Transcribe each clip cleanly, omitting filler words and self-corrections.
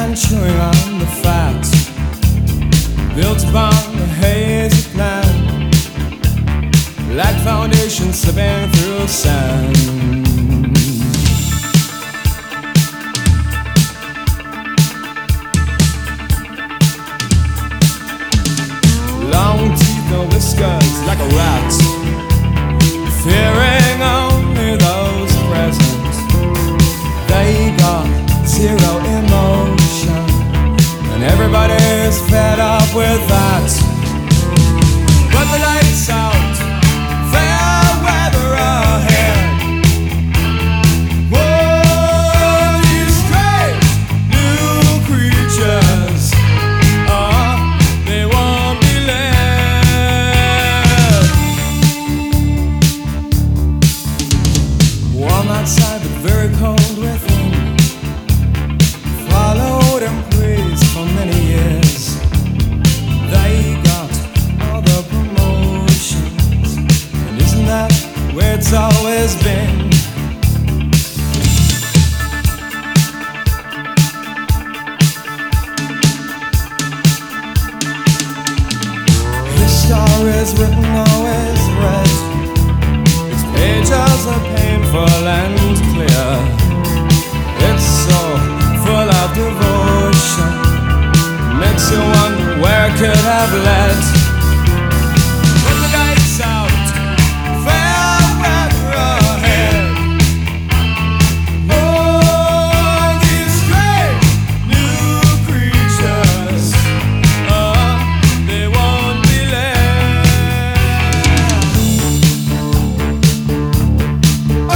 and chewing on the fat, built upon a hazy plan, like foundations slipping through sand. Long teeth and whiskers like a rat, fearing only those present. They got zero emotion, and everybody's fed up with that. But the lights out, fair weather ahead. Whoa, these strange new creatures, they won't be left. Warm outside but very cold within, followed and praised for many years. They got all the promotions, and isn't that where it's always been? History is written, always read. Its pages are painful and clear. It's so full of devotion, makes you wonder where it could have led. When the lights out, fair weather ahead. Oh, these strange new creatures, they won't be left. Oh,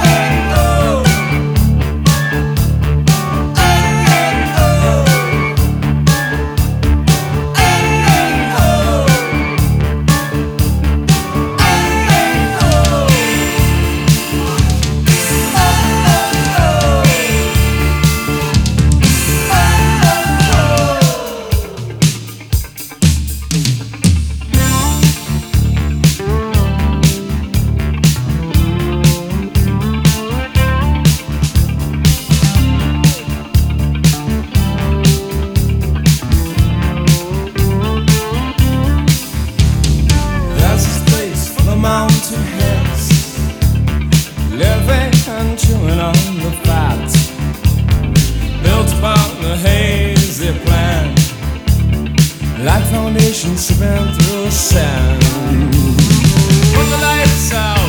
mountain heads, living and chewing on the fat, built upon a hazy plan, like foundations slipping through sand. Put the lights out.